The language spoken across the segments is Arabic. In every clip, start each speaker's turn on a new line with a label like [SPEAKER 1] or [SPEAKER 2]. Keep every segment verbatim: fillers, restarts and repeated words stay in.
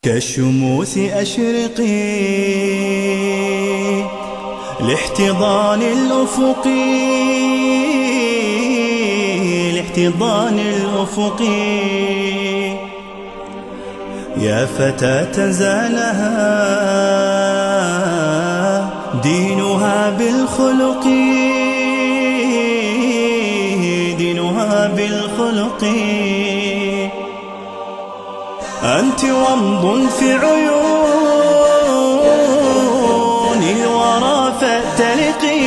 [SPEAKER 1] كالشموس أشرقي لاحتضان الأفق، لاحتضان الأفق. يا فتاة زانها دينها بالخلق، دينها بالخلق. أنت ومض في عيون الورى فاتلقي،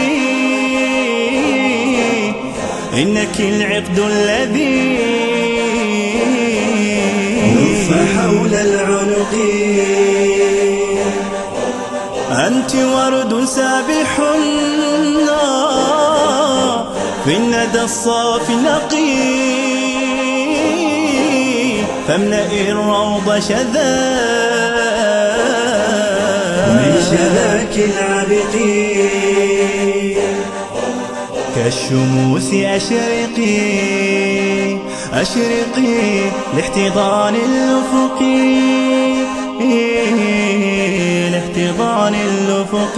[SPEAKER 1] إنك العقد الذي
[SPEAKER 2] لف حول العنق.
[SPEAKER 1] أنت ورد سابح في الندى الصافي النقي، فاملئي الروض شذا
[SPEAKER 2] من شذاك العبق.
[SPEAKER 1] كالشموس أشرقي، أشرقي لاحتضان الأفق، لاحتضان الأفق.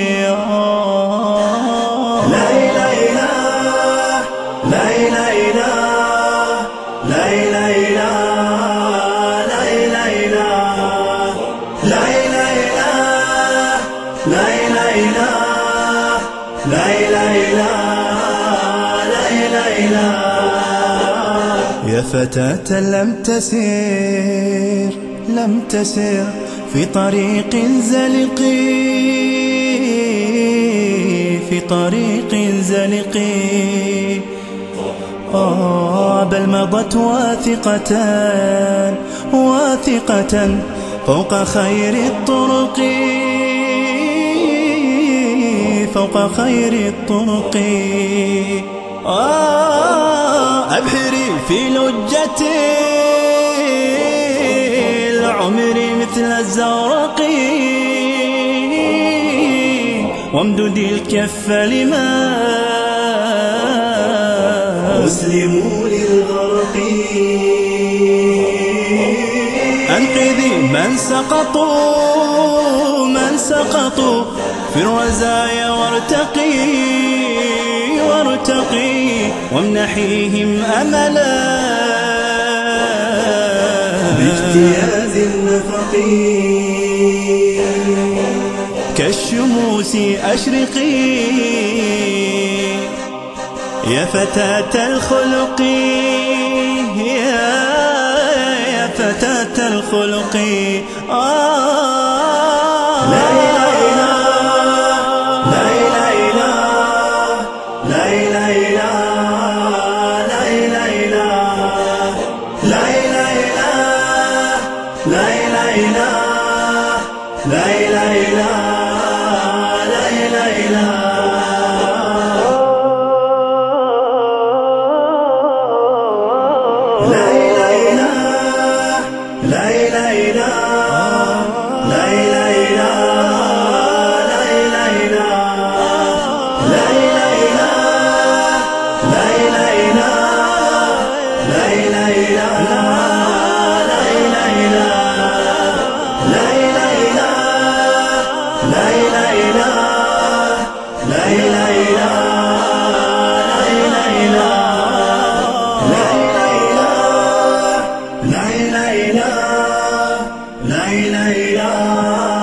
[SPEAKER 2] لا إله إله، لا إله إله، لا إله إله، لا إله إله، لا إله إله، لا إله إله، لا إله إله، لا إله إله.
[SPEAKER 1] يا فتاة لم تسير، لم تسير في طريق زلق، في طريق زلق. آه بل مضت واثقة، واثقة فوق خير الطرق، فوق خير الطرق. آه أبحري في لجة العمر مثل الزورق، وامددي الكف لما
[SPEAKER 2] مسلموا للغرق.
[SPEAKER 1] أنقذي من سقطوا، من سقطوا في الرزايا وارتقي، وارتقي وامنحيهم أملا
[SPEAKER 2] باجتياز النفق.
[SPEAKER 1] كالشموس أشرقي يا فتاة الخلق، يا يا فتاة الخلق. آه
[SPEAKER 2] لا إله إله، لا إله إله، لا إله إله، لا إله إله، لا إله إله، لا إله إله، لا إله إله، لا إله إله. لا إله إله، لا إله إله، لا إله إله، لا إله إله، لا إله إله، لا إله إله، لا إله إله، لا إله إله، لا إله إله، لا إله إله، لا إله إله، لا إله إله. لا إله إله، لا إله إله.